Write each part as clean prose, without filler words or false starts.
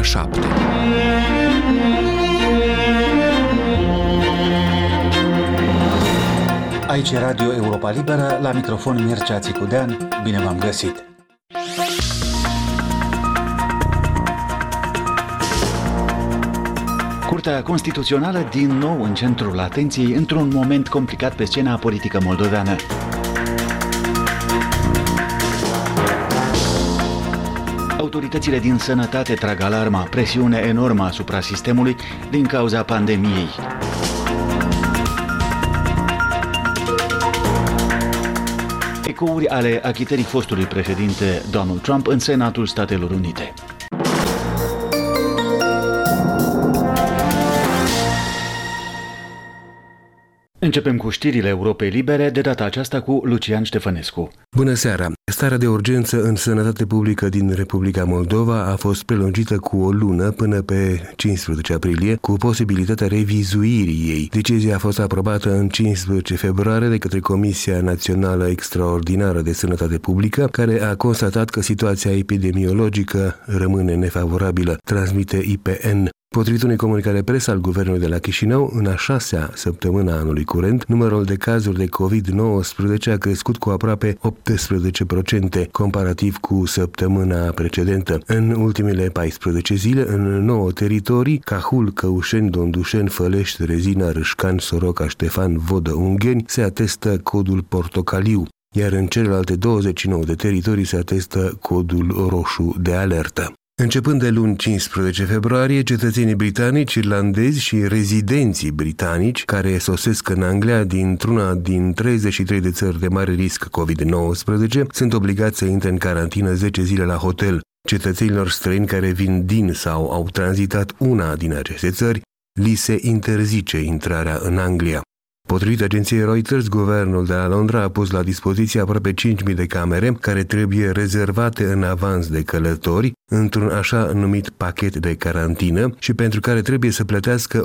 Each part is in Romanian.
ora 7. Aici e Radio Europa Liberă, la microfon Mircea Țicudean, bine v-am găsit! Curtea Constituțională din nou în centrul atenției într-un moment complicat pe scena politică moldoveană. Autoritățile din sănătate trag alarma, presiune enormă asupra sistemului din cauza pandemiei. Ecouri ale achitării fostului președinte Donald Trump în Senatul Statelor Unite. Începem cu știrile Europei Libere, de data aceasta cu Lucian Ștefănescu. Bună seara! Starea de urgență în sănătate publică din Republica Moldova a fost prelungită cu o lună până pe 15 aprilie, cu posibilitatea revizuirii ei. Decizia a fost aprobată în 15 februarie de către Comisia Națională Extraordinară de Sănătate Publică, care a constatat că situația epidemiologică rămâne nefavorabilă, transmite IPN. Potrivit unei comunicare presă al guvernului de la Chișinău, în a 6-a săptămână a anului curent, numărul de cazuri de COVID-19 a crescut cu aproape 18%, comparativ cu săptămâna precedentă. În ultimele 14 zile, în 9 teritorii, Cahul, Căușeni, Dondușeni, Fălești, Rezina, Râșcan, Soroca, Ștefan, Vodă, Ungheni, se atestă codul portocaliu, iar în celelalte 29 de teritorii se atestă codul roșu de alertă. Începând de luni 15 februarie, cetățenii britanici, irlandezi și rezidenții britanici care sosesc în Anglia dintr-una din 33 de țări de mare risc COVID-19 sunt obligați să intre în carantină 10 zile la hotel. Cetățenilor străini care vin din sau au tranzitat una din aceste țări, li se interzice intrarea în Anglia. Potrivit agenției Reuters, guvernul de la Londra a pus la dispoziție aproape 5.000 de camere care trebuie rezervate în avans de călători într-un așa numit pachet de carantină și pentru care trebuie să plătească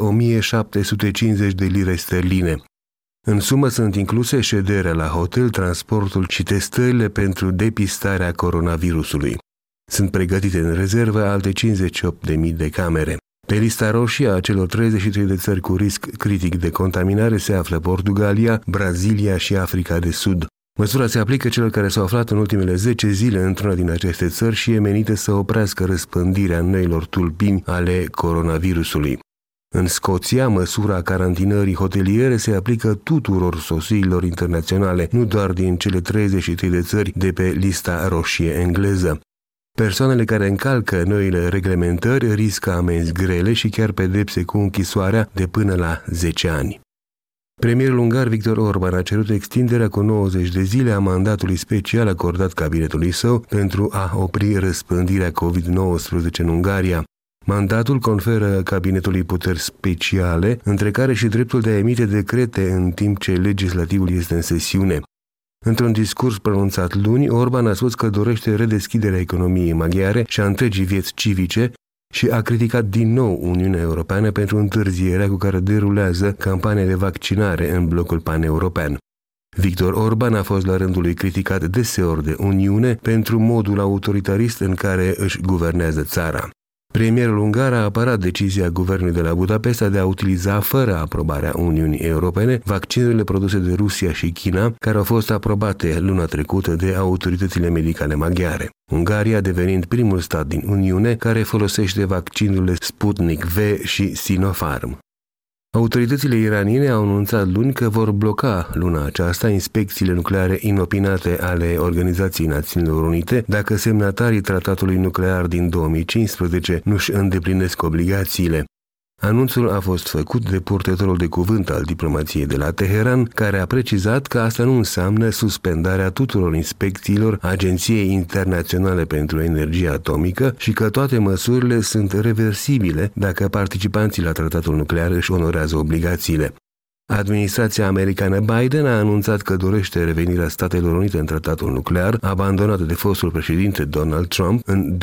1.750 de lire sterline. În sumă sunt incluse șederea la hotel, transportul și testările pentru depistarea coronavirusului. Sunt pregătite în rezervă alte 58.000 de camere. Pe lista roșie a celor 33 de țări cu risc critic de contaminare se află Portugalia, Brazilia și Africa de Sud. Măsura se aplică celor care s-au aflat în ultimele 10 zile într-una din aceste țări și e menită să oprească răspândirea noilor tulpini ale coronavirusului. În Scoția, măsura carantinării hoteliere se aplică tuturor sosirilor internaționale, nu doar din cele 33 de țări de pe lista roșie engleză. Persoanele care încalcă noile reglementări riscă amenzi grele și chiar pedepse cu închisoarea de până la 10 ani. Premierul ungar Viktor Orban a cerut extinderea cu 90 de zile a mandatului special acordat cabinetului său pentru a opri răspândirea COVID-19 în Ungaria. Mandatul conferă cabinetului puteri speciale, între care și dreptul de a emite decrete în timp ce legislativul este în sesiune. Într-un discurs pronunțat luni, Orban a spus că dorește redeschiderea economiei maghiare și a întregii vieți civice și a criticat din nou Uniunea Europeană pentru întârzierea cu care derulează campania de vaccinare în blocul paneuropean. Viktor Orban a fost la rândul lui criticat deseori de Uniune pentru modul autoritarist în care își guvernează țara. Premierul ungar a apărat decizia guvernului de la Budapesta de a utiliza fără aprobarea Uniunii Europene vaccinurile produse de Rusia și China, care au fost aprobate luna trecută de autoritățile medicale maghiare. Ungaria devenind primul stat din Uniune care folosește vaccinurile Sputnik V și Sinopharm. Autoritățile iraniene au anunțat luni că vor bloca luna aceasta inspecțiile nucleare inopinate ale Organizației Națiunilor Unite dacă semnatarii tratatului nuclear din 2015 nu-și îndeplinesc obligațiile. Anunțul a fost făcut de purtătorul de cuvânt al diplomației de la Teheran, care a precizat că asta nu înseamnă suspendarea tuturor inspecțiilor Agenției Internaționale pentru Energie Atomică și că toate măsurile sunt reversibile dacă participanții la tratatul nuclear își onorează obligațiile. Administrația americană Biden a anunțat că dorește revenirea Statelor Unite în tratatul nuclear, abandonat de fostul președinte Donald Trump în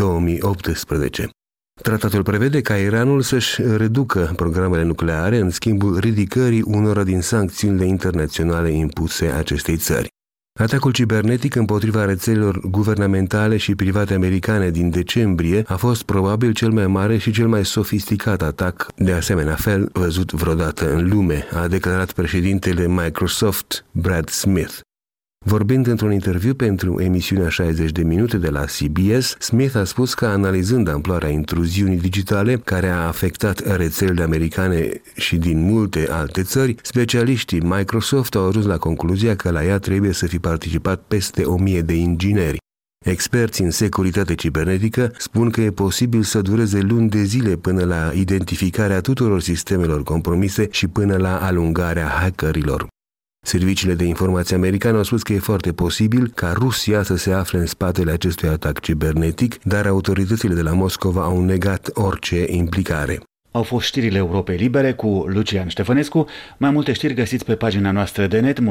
2018. Tratatul prevede ca Iranul să-și reducă programele nucleare în schimbul ridicării unora din sancțiunile internaționale impuse acestei țări. Atacul cibernetic împotriva rețelelor guvernamentale și private americane din decembrie a fost probabil cel mai mare și cel mai sofisticat atac de asemenea fel văzut vreodată în lume, a declarat președintele Microsoft, Brad Smith. Vorbind într-un interviu pentru emisiunea 60 de minute de la CBS, Smith a spus că analizând amploarea intruziunii digitale care a afectat rețelele americane și din multe alte țări, specialiștii Microsoft au ajuns la concluzia că la ea trebuie să fi participat peste 1000 de ingineri. Experți în securitate cibernetică spun că e posibil să dureze luni de zile până la identificarea tuturor sistemelor compromise și până la alungarea hackerilor. Serviciile de informație americane au spus că e foarte posibil ca Rusia să se afle în spatele acestui atac cibernetic, dar autoritățile de la Moscova au negat orice implicare. Au fost știrile Europei Libere cu Lucian Ștefănescu. Mai multe știri găsiți pe pagina noastră de net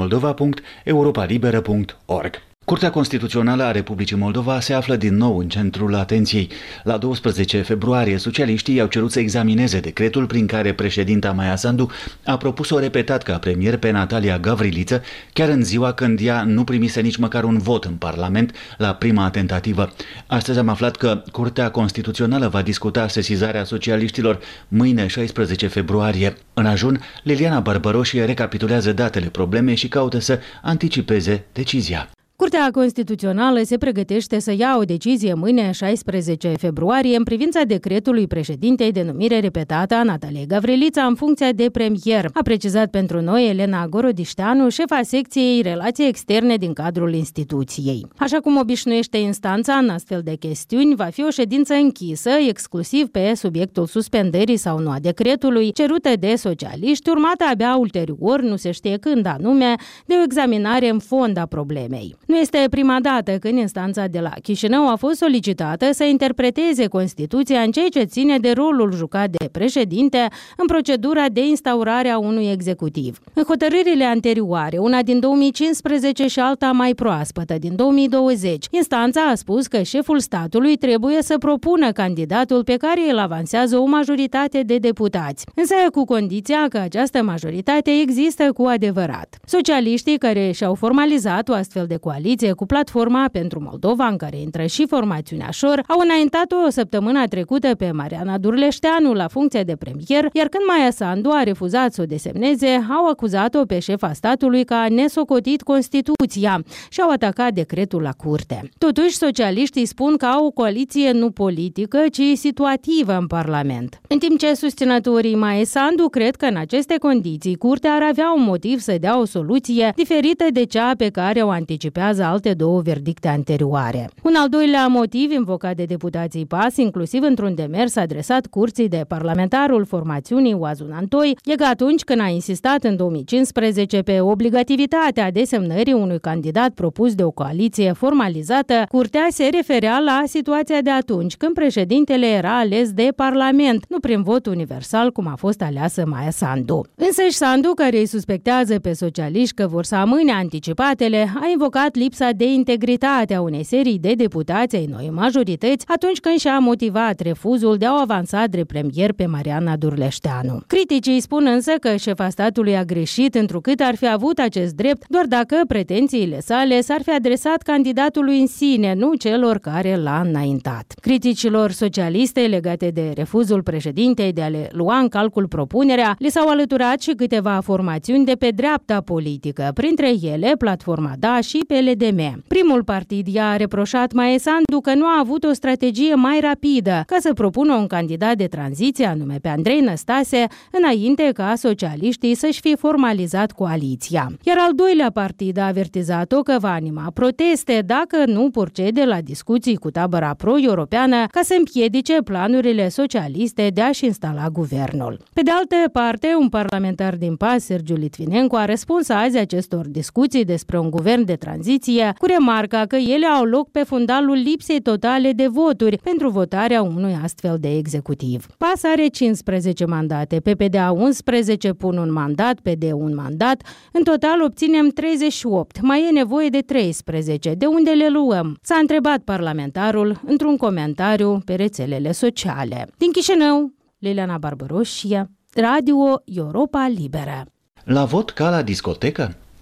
moldova.europalibera.org. Curtea Constituțională a Republicii Moldova se află din nou în centrul atenției. La 12 februarie, socialiștii au cerut să examineze decretul prin care președinta Maia Sandu a propus-o repetat ca premier pe Natalia Gavriliță, chiar în ziua când ea nu primise nici măcar un vot în Parlament la prima tentativă. Astăzi am aflat că Curtea Constituțională va discuta sesizarea socialiștilor mâine 16 februarie. În ajun, Liliana Barbăroșie recapitulează datele problemei și caută să anticipeze decizia. Curtea Constituțională se pregătește să ia o decizie mâine, 16 februarie, în privința decretului președintei de numire repetată a Nataliei Gavriliță în funcția de premier, a precizat pentru noi Elena Gorodișteanu, șefa secției Relații Externe din cadrul instituției. Așa cum obișnuiește instanța în astfel de chestiuni, va fi o ședință închisă, exclusiv pe subiectul suspendării sau nu a decretului, cerută de socialiști, urmată abia ulterior, nu se știe când anume, de o examinare în fond a problemei. Nu este prima dată când instanța de la Chișinău a fost solicitată să interpreteze Constituția în ceea ce ține de rolul jucat de președinte în procedura de instaurare a unui executiv. În hotărârile anterioare, una din 2015 și alta mai proaspătă, din 2020, instanța a spus că șeful statului trebuie să propună candidatul pe care îl avansează o majoritate de deputați, însă cu condiția că această majoritate există cu adevărat. Socialiștii care și-au formalizat o astfel de coaliție cu Platforma pentru Moldova, în care intră și formațiunea Șor, au înaintat-o săptămâna trecută pe Mariana Durleșteanu la funcția de premier, iar când Maia Sandu a refuzat să o desemneze, au acuzat-o pe șefa statului că a nesocotit Constituția și au atacat decretul la curte. Totuși, socialiștii spun că au o coaliție nu politică, ci situativă în Parlament. În timp ce susținătorii Maia Sandu cred că în aceste condiții curtea ar avea un motiv să dea o soluție diferită de cea pe care o anticipează alte două verdicte anterioare. Un al doilea motiv invocat de deputații PAS, inclusiv într-un demers adresat curții de parlamentarul formațiunii Oazun Antoi, e că atunci când a insistat în 2015 pe obligativitatea desemnării unui candidat propus de o coaliție formalizată, curtea se referea la situația de atunci, când președintele era ales de Parlament, nu prin vot universal cum a fost aleasă Maia Sandu. Însăși Sandu, care îi suspectează pe socialiști că vor să amâne anticipatele, a invocat lipsa de integritate a unei serii de deputați ai noi majorități atunci când și-a motivat refuzul de a o avansa drept premier pe Mariana Durleșteanu. Criticii spun însă că șefa statului a greșit întrucât ar fi avut acest drept doar dacă pretențiile sale s-ar fi adresat candidatului în sine, nu celor care l-a înaintat. Criticilor socialiste legate de refuzul președintei de a le lua în calcul propunerea, li s-au alăturat și câteva formațiuni de pe dreapta politică, printre ele Platforma Da și PLDM. Primul partid i-a reproșat Maia Sandu că nu a avut o strategie mai rapidă ca să propună un candidat de tranziție, anume pe Andrei Năstase, înainte ca socialiștii să-și fi formalizat coaliția. Iar al doilea partid a avertizat-o că va anima proteste dacă nu procede la discuții cu tabăra pro-europeană ca să împiedice planurile socialiste de a-și instala guvernul. Pe de altă parte, un parlamentar din PAS, Sergiu Litvinenko, a răspuns azi acestor discuții despre un guvern de tranziție cu remarca că ele au loc pe fundalul lipsei totale de voturi pentru votarea unui astfel de executiv. PAS are 15 mandate, PPDA 11 pun un mandat, PD un mandat, în total obținem 38, mai e nevoie de 13, de unde le luăm? S-a întrebat parlamentarul într-un comentariu pe rețelele sociale. Din Chișinău, Liliana Barbăroșie, Radio Europa Liberă. La vot ca la discotecă?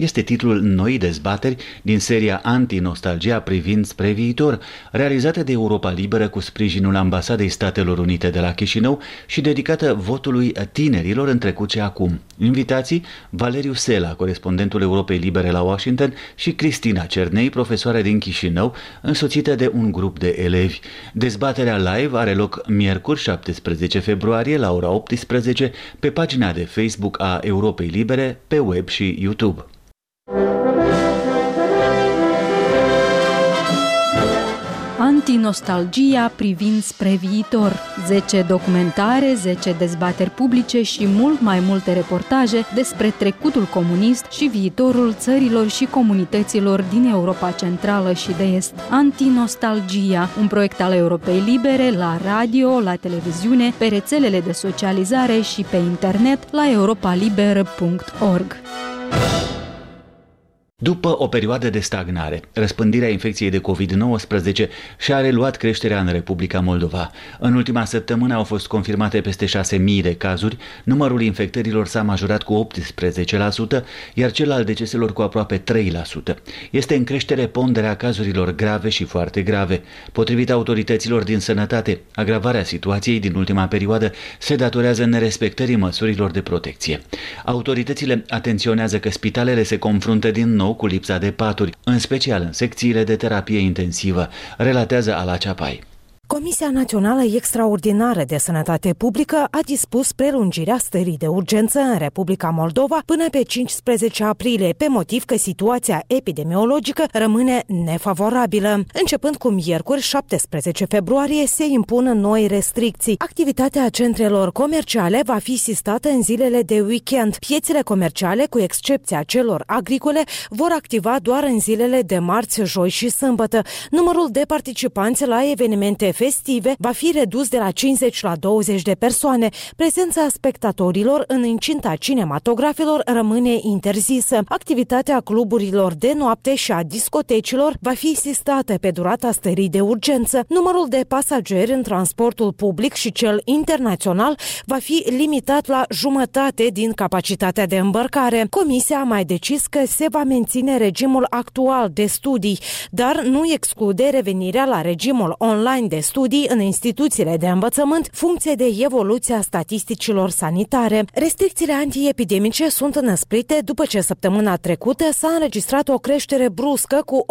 este titlul noii dezbateri din seria Anti-nostalgia privind spre viitor, realizată de Europa Liberă cu sprijinul Ambasadei Statelor Unite de la Chișinău și dedicată votului tinerilor în trecut și acum. Invitații: Valeriu Sela, corespondentul Europei Libere la Washington, și Cristina Cernei, profesoară din Chișinău, însoțită de un grup de elevi. Dezbaterea live are loc miercuri 17 februarie la ora 18 pe pagina de Facebook a Europei Libere, pe web și YouTube. Antinostalgia privind spre viitor. 10 documentare, 10 dezbateri publice și mult mai multe reportaje despre trecutul comunist și viitorul țărilor și comunităților din Europa Centrală și de Est. Antinostalgia, un proiect al Europei Libere la radio, la televiziune, pe rețelele de socializare și pe internet la europaliberă.org. După o perioadă de stagnare, răspândirea infecției de COVID-19 și-a reluat creșterea în Republica Moldova. În ultima săptămână au fost confirmate peste 6.000 de cazuri, numărul infectărilor s-a majorat cu 18%, iar cel al deceselor cu aproape 3%. Este în creștere ponderea cazurilor grave și foarte grave. Potrivit autorităților din sănătate, agravarea situației din ultima perioadă se datorează nerespectării măsurilor de protecție. Autoritățile atenționează că spitalele se confruntă din nou cu lipsa de paturi, în special în secțiile de terapie intensivă, relatează Ala Ceapai. Comisia Națională Extraordinară de Sănătate Publică a dispus prelungirea stării de urgență în Republica Moldova până pe 15 aprilie, pe motiv că situația epidemiologică rămâne nefavorabilă. Începând cu miercuri, 17 februarie, se impun noi restricții. Activitatea centrelor comerciale va fi sistată în zilele de weekend. Piețele comerciale, cu excepția celor agricole, vor activa doar în zilele de marți, joi și sâmbătă. Numărul de participanți la evenimente festive va fi redus de la 50 la 20 de persoane. Prezența spectatorilor în incinta cinematografelor rămâne interzisă. Activitatea cluburilor de noapte și a discotecilor va fi sistată pe durata stării de urgență. Numărul de pasageri în transportul public și cel internațional va fi limitat la jumătate din capacitatea de îmbărcare. Comisia a mai decis că se va menține regimul actual de studii, dar nu exclude revenirea la regimul online de studii în instituțiile de învățământ, funcție de evoluția statisticilor sanitare. Restricțiile antiepidemice sunt înăsprite după ce săptămâna trecută s-a înregistrat o creștere bruscă cu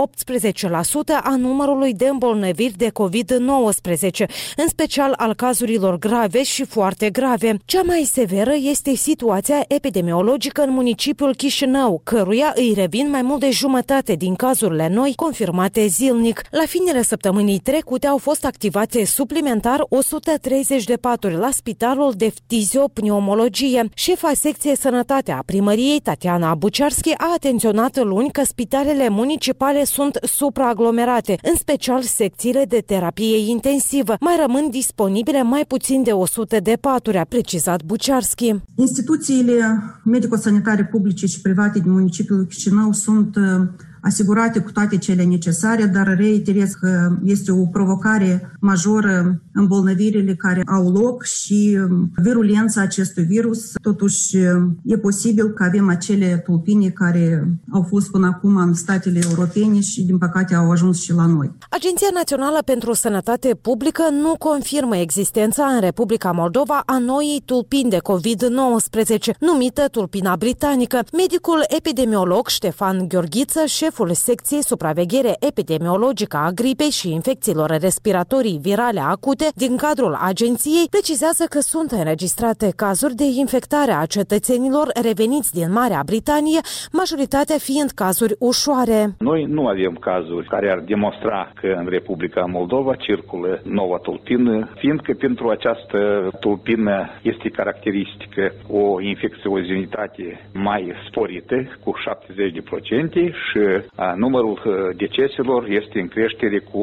18% a numărului de îmbolnăviri de COVID-19, în special al cazurilor grave și foarte grave. Cea mai severă este situația epidemiologică în municipiul Chișinău, căruia îi revin mai mult de jumătate din cazurile noi confirmate zilnic. La finele săptămânii trecute au fost activate suplimentar 130 de paturi la Spitalul de Ftiziopneumologie. Șefa secției sănătate a primăriei, Tatiana Buciarski, a atenționat luni că spitalele municipale sunt supraaglomerate, în special secțiile de terapie intensivă. Mai rămân disponibile mai puțin de 100 de paturi, a precizat Buciarski. Instituțiile medico-sanitare publice și private din municipiul Chișinău sunt asigurate cu toate cele necesare, dar reiterez că este o provocare majoră îmbolnăvirile care au loc și virulența acestui virus. Totuși, e posibil că avem acele tulpini care au fost până acum în statele europene și, din păcate, au ajuns și la noi. Agenția Națională pentru Sănătate Publică nu confirmă existența în Republica Moldova a noii tulpini de COVID-19, numită tulpina britanică. Medicul epidemiolog Ștefan Gheorghiță, șeful secției supraveghere epidemiologică a gripei și infecțiilor respiratorii virale acute din cadrul agenției, precizează că sunt înregistrate cazuri de infectare a cetățenilor reveniți din Marea Britanie, majoritatea fiind cazuri ușoare. Noi nu avem cazuri care ar demonstra că în Republica Moldova circulă noua tulpină, fiindcă pentru această tulpină este caracteristică o infecțiozitate mai sporită, cu 70%, și numărul deceselor este în creștere cu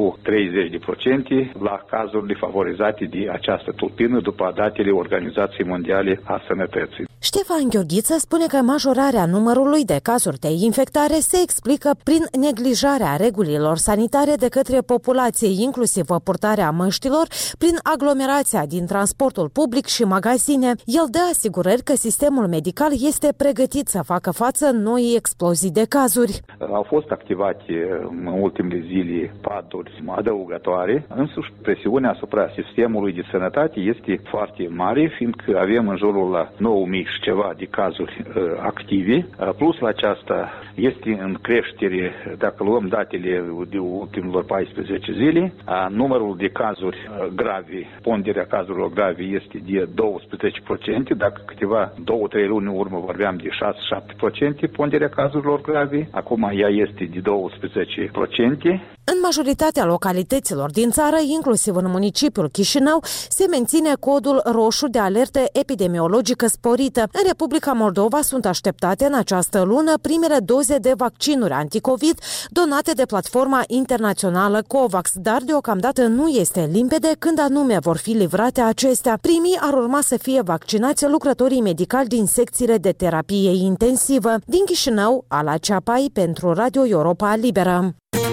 30% la cazurile favorizate de această tulpină după datele Organizației Mondiale a Sănătății. Ștefan Gheorghiță spune că majorarea numărului de cazuri de infectare se explică prin neglijarea regulilor sanitare de către populație, inclusiv purtarea măștilor, prin aglomerația din transportul public și magazine. El dă asigurări că sistemul medical este pregătit să facă față noii explozii de cazuri. Au fost activate în ultimele zile paduri adăugătoare, însuși presiunea asupra sistemului de sănătate este foarte mare, fiindcă avem în jurul la 9.000 și ceva de cazuri active. Plus la aceasta este în creștere, dacă luăm datele de ultimilor 14 zile, numărul de cazuri grave, ponderea cazurilor grave este de 12%, dacă câteva 2-3 luni în urmă vorbeam de 6-7% ponderea cazurilor grave, acum ea este de 12%. În majoritatea localităților din țară, inclusiv în municipiul Chișinău, se menține codul roșu de alertă epidemiologică sporită. În Republica Moldova sunt așteptate în această lună primele doze de vaccinuri anticovid donate de platforma internațională COVAX, dar deocamdată nu este limpede când anume vor fi livrate acestea. Primii ar urma să fie vaccinați lucrătorii medicali din secțiile de terapie intensivă. Din Chișinău, Ala Ceapai pentru Radio Europa Liberă.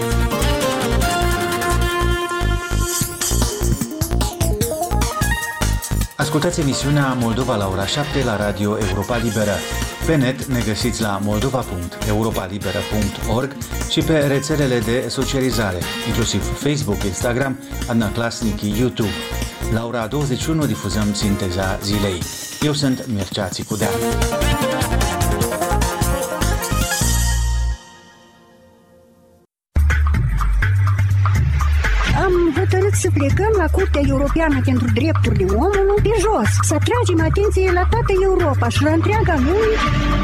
Ascultați emisiunea Moldova la ora 7 la Radio Europa Liberă. Pe net ne găsiți la moldova.europalibera.org și pe rețelele de socializare, inclusiv Facebook, Instagram, Adnaclasnic, YouTube. La ora 21 difuzăm sinteza zilei. Eu sunt Mircea Țicudea. Am hotărât să plecăm la Curtea Europeană pentru Drepturile Omului pe jos, să atragem atenție la toată Europa și la întreaga lume.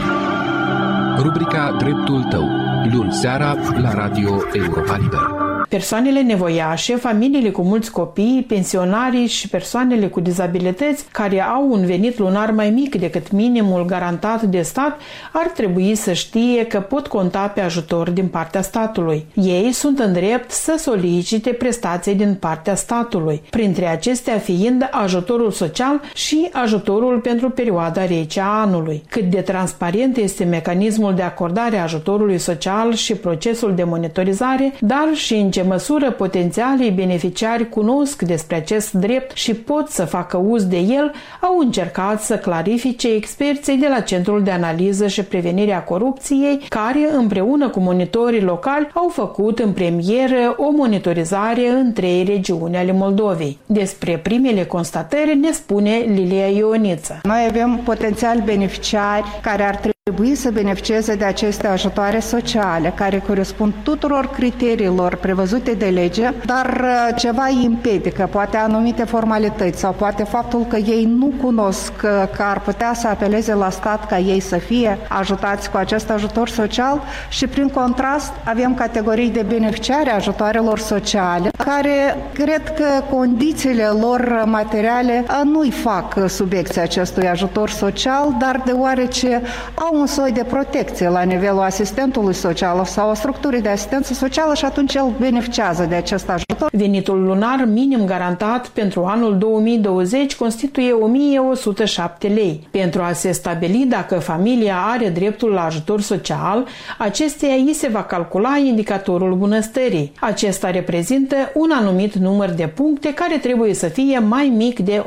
Rubrica Dreptul tău, luni seara la Radio Europa Liberă. Persoanele nevoiașe, familiile cu mulți copii, pensionarii și persoanele cu dizabilități care au un venit lunar mai mic decât minimul garantat de stat ar trebui să știe că pot conta pe ajutor din partea statului. Ei sunt în drept să solicite prestații din partea statului, printre acestea fiind ajutorul social și ajutorul pentru perioada rece a anului. Cât de transparent este mecanismul de acordare a ajutorului social și procesul de monitorizare, dar și în ce măsură potențialii beneficiari cunosc despre acest drept și pot să facă uz de el, au încercat să clarifice experții de la Centrul de Analiză și Prevenire a Corupției, care, împreună cu monitorii locali, au făcut în premieră o monitorizare în 3 regiuni ale Moldovei. Despre primele constatări ne spune Lilia Ioniță. Noi avem potențial beneficiari care ar trebui să beneficieze de aceste ajutoare sociale, care corespund tuturor criteriilor prevăzute de lege, dar ceva îi împiedică, poate anumite formalități sau poate faptul că ei nu cunosc că ar putea să apeleze la stat ca ei să fie ajutați cu acest ajutor social și prin contrast avem categorii de beneficiari a ajutoarelor sociale care cred că condițiile lor materiale nu-i fac subiecția acestui ajutor social, dar deoarece au un soi de protecție la nivelul asistentului social sau a structurii de asistență socială și atunci el beneficiază de acest ajutor. Venitul lunar minim garantat pentru anul 2020 constituie 1107 lei. Pentru a se stabili dacă familia are dreptul la ajutor social, acesteia îi se va calcula indicatorul bunăstării. Acesta reprezintă un anumit număr de puncte care trebuie să fie mai mic de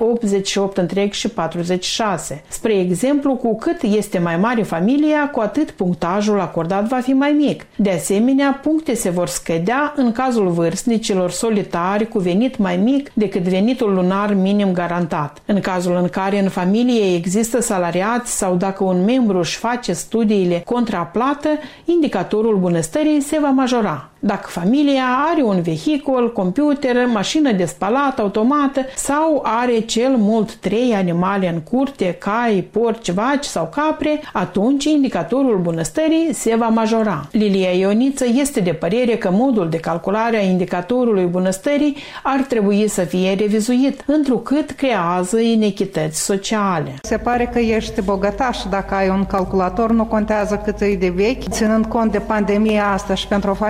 88,46. Spre exemplu, cu cât este mai mare familia, cu atât punctajul acordat va fi mai mic. De asemenea, puncte se vor scădea în cazul vârstnicilor solitari cu venit mai mic decât venitul lunar minim garantat. În cazul în care în familie există salariați sau dacă un membru își face studiile contra plată, indicatorul bunăstării se va majora. Dacă familia are un vehicul, computer, mașină de spălat automată sau are cel mult 3 animale în curte, cai, porci, vaci sau capre, atunci indicatorul bunăstării se va majora. Lilia Ioniță este de părere că modul de calculare a indicatorului bunăstării ar trebui să fie revizuit, întrucât creează inechități sociale. Se pare că ești bogătaș dacă ai un calculator, nu contează cât e de vechi, ținând cont de pandemia asta și pentru o familie cu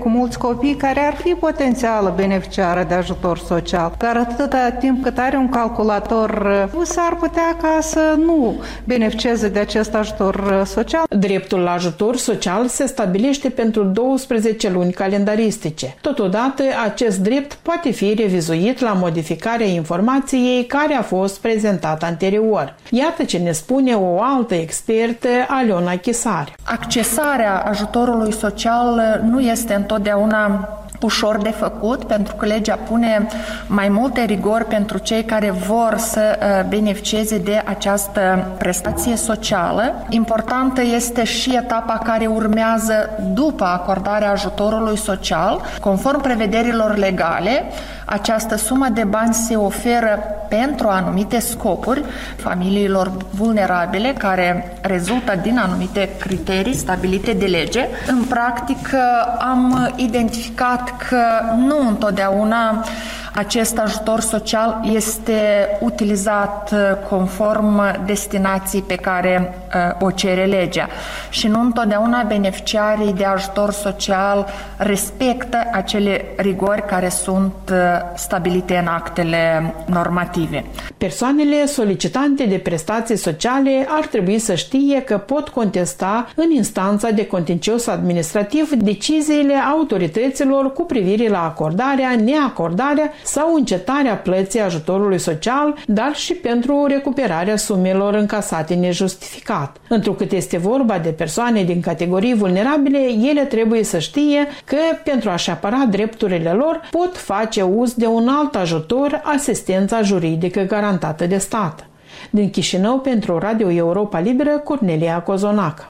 mulți copii care ar fi potențială beneficiară de ajutor social, dar atâta timp cât are un calculator, s-ar putea ca să nu beneficieze de acest ajutor social. Dreptul la ajutor social se stabilește pentru 12 luni calendaristice. Totodată, acest drept poate fi revizuit la modificarea informației care a fost prezentată anterior. Iată ce ne spune o altă expertă, Aliona Chisar. Accesarea ajutorului social nu este întotdeauna ușor de făcut, pentru că legea pune mai multe rigori pentru cei care vor să beneficieze de această prestație socială. Importantă este și etapa care urmează după acordarea ajutorului social. Conform prevederilor legale, această sumă de bani se oferă pentru anumite scopuri familiilor vulnerabile care rezultă din anumite criterii stabilite de lege. În practică am identificat că nu întotdeauna acest ajutor social este utilizat conform destinației pe care o cere legea și nu întotdeauna beneficiarii de ajutor social respectă acele rigori care sunt stabilite în actele normative. Persoanele solicitante de prestații sociale ar trebui să știe că pot contesta în instanța de contencios administrativ deciziile autorităților cu privire la acordarea, neacordarea sau încetarea plății ajutorului social, dar și pentru recuperarea sumelor încasate nejustificat. Întrucât este vorba de persoane din categorii vulnerabile, ele trebuie să știe că pentru a-și apăra drepturile lor pot face uz de un alt ajutor, asistența juridică garantată de stat. Din Chișinău, pentru Radio Europa Liberă, Cornelia Cozonac.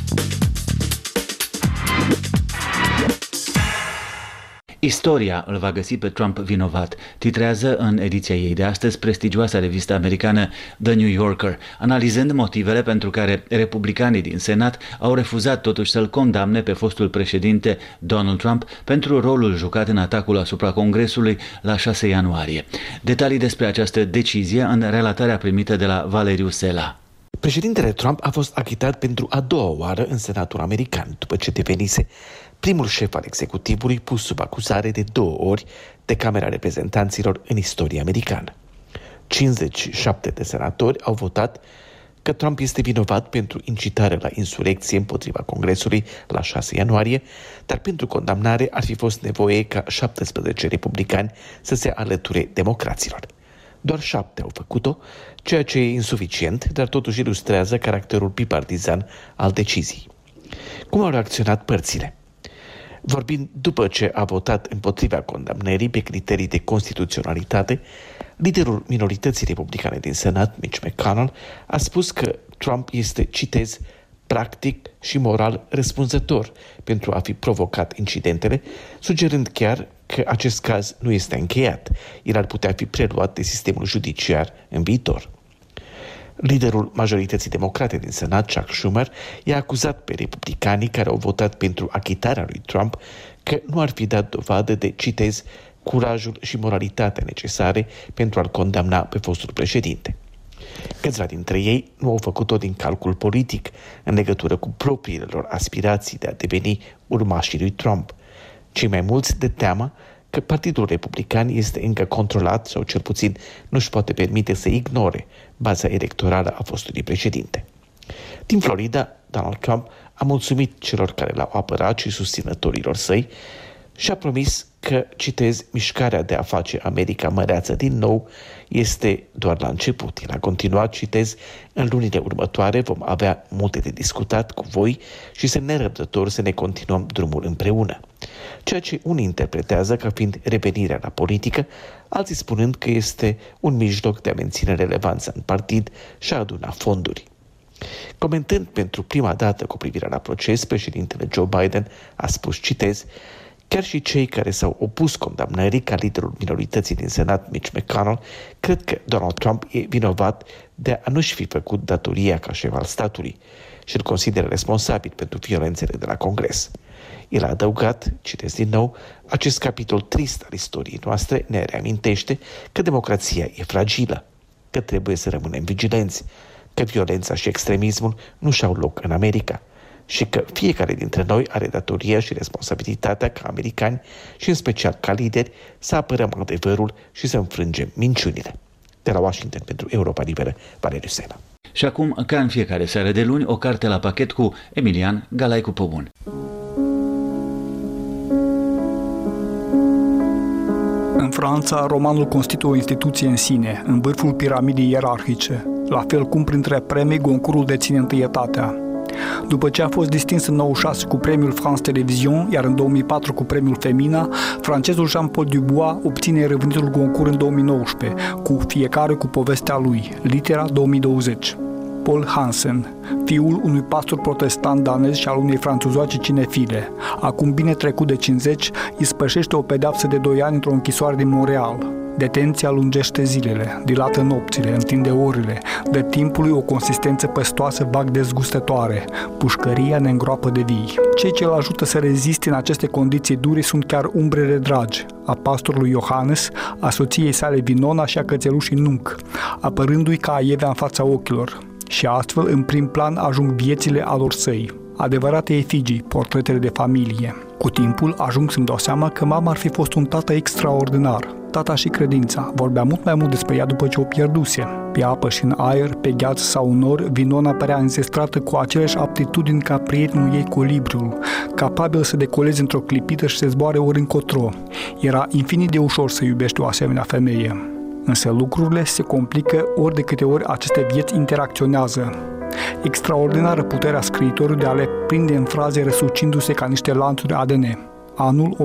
Istoria îl va găsi pe Trump vinovat, titrează în ediția ei de astăzi prestigioasa revistă americană The New Yorker, analizând motivele pentru care republicanii din Senat au refuzat totuși să-l condamne pe fostul președinte Donald Trump pentru rolul jucat în atacul asupra Congresului la 6 ianuarie. Detalii despre această decizie în relatarea primită de la Valeriu Sela. Președintele Trump a fost achitat pentru a doua oară în Senatul american, după ce devenise primul șef al executivului pus sub acuzare de 2 ori de Camera Reprezentanților în istoria americană. 57 de senatori au votat că Trump este vinovat pentru incitare la insurecție împotriva Congresului la 6 ianuarie, dar pentru condamnare ar fi fost nevoie ca 17 republicani să se alăture democraților. Doar 7 au făcut-o, ceea ce e insuficient, dar totuși ilustrează caracterul bipartizan al deciziei. Cum au reacționat părțile? Vorbind după ce a votat împotriva condamnării pe criterii de constituționalitate, liderul minorității republicane din Senat, Mitch McConnell, a spus că Trump este, citez, practic și moral răspunzător pentru a fi provocat incidentele, sugerând chiar că acest caz nu este încheiat. El ar putea fi preluat de sistemul judiciar în viitor. Liderul majorității democrate din Senat, Chuck Schumer, i-a acuzat pe republicanii care au votat pentru achitarea lui Trump că nu ar fi dat dovadă de, citez, curajul și moralitatea necesare pentru a-l condamna pe fostul președinte. Câțiva dintre ei nu au făcut-o din calcul politic în legătură cu propriile lor aspirații de a deveni urmașii lui Trump. Cei mai mulți de teamă că Partidul Republican este încă controlat sau cel puțin nu își poate permite să ignore baza electorală a fostului președinte. Din Florida, Donald Trump a mulțumit celor care l-au apărat și susținătorilor săi și a promis că, citez, mișcarea de a face America măreață din nou este doar la început. El a continuat, citez, în lunile următoare vom avea multe de discutat cu voi și sunt nerăbdător să ne continuăm drumul împreună. Ceea ce unii interpretează ca fiind revenirea la politică, alții spunând că este un mijloc de a menține relevanța în partid și a aduna fonduri. Comentând pentru prima dată cu privire la proces, președintele Joe Biden a spus, citez, chiar și cei care s-au opus condamnării, ca liderul minorității din Senat, Mitch McConnell, cred că Donald Trump e vinovat de a nu-și fi făcut datoria ca șef al statului și îl consideră responsabil pentru violențele de la Congres. El a adăugat, citesc din nou, acest capitol trist al istoriei noastre ne reamintește că democrația e fragilă, că trebuie să rămânem vigilenți, că violența și extremismul nu și-au loc în America. și că fiecare dintre noi are datoria și responsabilitatea ca americani și în special ca lideri să apărăm adevărul și să înfrângem minciunile. De la Washington pentru Europa Liberă, Valeriu Sena. Și acum, ca în fiecare seară de luni, o carte la pachet cu Emilian Galaicu Pobun. În Franța, romanul constituie o instituție în sine, în vârful piramidei ierarhice, la fel cum printre premii Goncourtul deține întâietatea. După ce a fost distins în 96 cu premiul France Television, iar în 2004 cu premiul Femina, francezul Jean-Paul Dubois obține revenitul Goncourt în 2019, cu Fiecare cu povestea lui, Litera 2020. Paul Hansen, fiul unui pastor protestant danez și al unei franțuzoace cinefile, acum bine trecut de 50, ispășește o pedeapsă de 2 ani într-o închisoare din Montreal. Detenția lungește zilele, dilată nopțile, întinde orele, dă timpului o consistență păstoasă vag dezgustătoare. Pușcăria ne îngroapă de vii. Cei ce îl ajută să reziste în aceste condiții dure sunt chiar umbrele dragi, a pastorului Johannes, a soției sale Vinona și a cățelușii Nunc, apărându-i ca aievea în fața ochilor. Și astfel, în prim plan, ajung viețile alor săi. Adevărate efigii, portretele de familie. Cu timpul ajung să-mi dau seama că mama ar fi fost un tată extraordinar. Tata și credința. Vorbea mult mai mult despre ea după ce o pierduse. Pe apă și în aer, pe gheață sau în nor, Vinona părea înzestrată cu aceleași aptitudini ca prietenul ei colibriul, capabil să decoleze într-o clipită și să zboare ori încotro. Era infinit de ușor să iubești o asemenea femeie. Însă lucrurile se complică ori de câte ori aceste vieți interacționează. Extraordinară puterea scriitorului de a le prinde în fraze răsucindu-se ca niște lanțuri ADN. Anul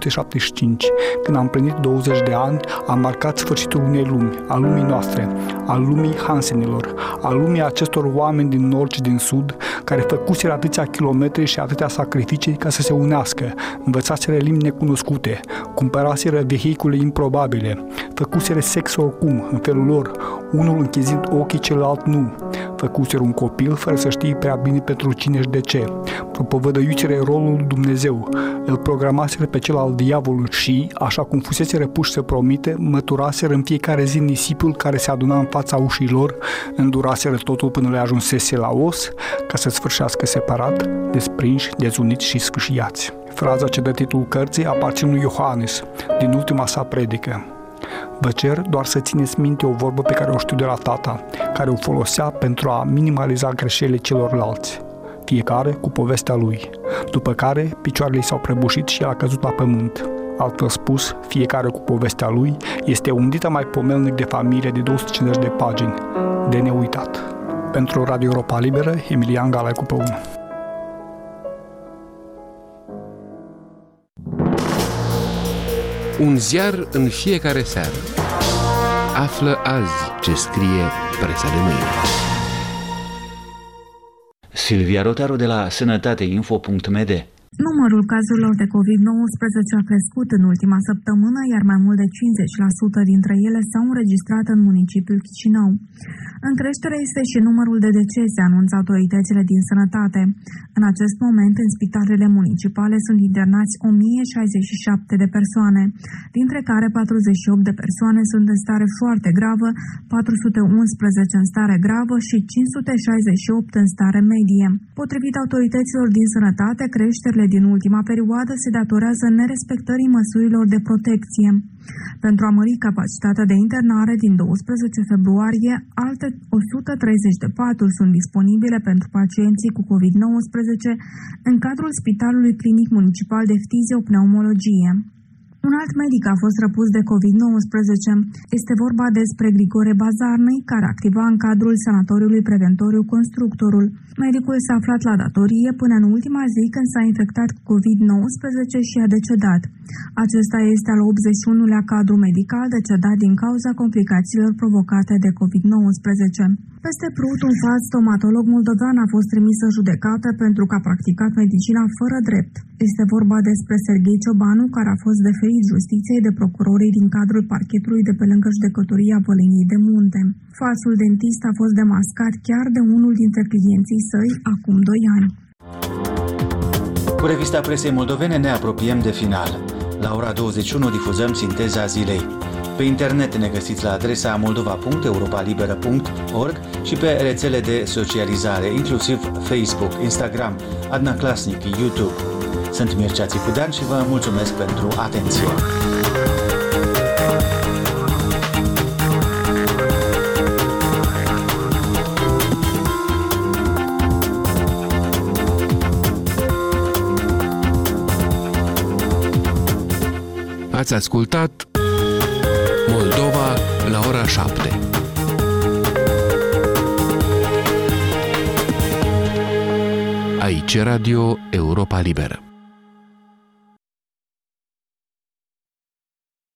1975, când am plinit 20 de ani, am marcat sfârșitul unei lumi, a lumii noastre, a lumii Hansenilor, a lumii acestor oameni din nord și din sud, care făcuseră atâția kilometri și atâtea sacrificii ca să se unească, învățaseră limbi necunoscute, cumpăraseră vehicule improbabile, făcuseră sex oricum, în felul lor, unul închizind ochii, celălalt nu, făcuseră un copil fără să știe prea bine pentru cine și de ce, propovădăiuseră rolul lui Dumnezeu, îl programaseră pe cel al diavolului și, așa cum fuseseră puși să promite, măturaseră în fiecare zi nisipul care se aduna în fața ușii lor, înduraseră totul până le ajunsese la os, ca să sfârșească separat, desprinși, dezuniți și sfâșiați. Fraza ce dă titlul cărții aparține lui Iohannes, din ultima sa predică. Vă cer doar să țineți minte o vorbă pe care o știu de la tata, care o folosea pentru a minimaliza greșelile celorlalți. Fiecare cu povestea lui, după care picioarele s-au prăbușit și el a căzut la pământ. Altfel spus, fiecare cu povestea lui este un dita mai pomelnic de familie de 250 de pagini, de neuitat. Pentru Radio Europa Liberă, Emilian Galaicu Pobun. Un ziar în fiecare seară. Află azi ce scrie presa de mâine. Silvia Rotaru de la sănătateinfo.md. Numărul cazurilor de COVID-19 a crescut în ultima săptămână, iar mai mult de 50% dintre ele s-au înregistrat în municipiul Chișinău. În creștere este și numărul de decese, anunță autoritățile din sănătate. În acest moment, în spitalele municipale sunt internați 1067 de persoane, dintre care 48 de persoane sunt în stare foarte gravă, 411 în stare gravă și 568 în stare medie. Potrivit autorităților din sănătate, creșterile din ultima perioadă se datorează nerespectării măsurilor de protecție. Pentru a mări capacitatea de internare, din 12 februarie, alte 130 de paturi sunt disponibile pentru pacienții cu COVID-19 în cadrul Spitalului Clinic Municipal de Ftiziopneumologie. Un alt medic a fost răpus de COVID-19. Este vorba despre Grigore Bazarnăi, care activa în cadrul Sanatoriului Preventoriu Constructorul. Medicul s-a aflat la datorie până în ultima zi când s-a infectat cu COVID-19 și a decedat. Acesta este al 81-lea cadru medical decedat din cauza complicațiilor provocate de COVID-19. Peste Prut, un fals stomatolog moldovean a fost trimis în judecată pentru că a practicat medicina fără drept. Este vorba despre Serghei Ciobanu, care a fost deferit justiției de procurorii din cadrul parchetului de pe lângă judecătoria Văleniei de Munte. Falsul dentist a fost demascat chiar de unul dintre clienții săi acum 2 ani. Cu revista presei moldovene ne apropiem de final. La ora 21 difuzăm Sinteza zilei. Pe internet ne găsiți la adresa moldova.europalibera.org și pe rețele de socializare, inclusiv Facebook, Instagram, Adnaclasnic, YouTube. Sunt Mircea Țicudean și vă mulțumesc pentru atenție. Ați ascultat Moldova la ora 7. Aici Radio Europa Liberă.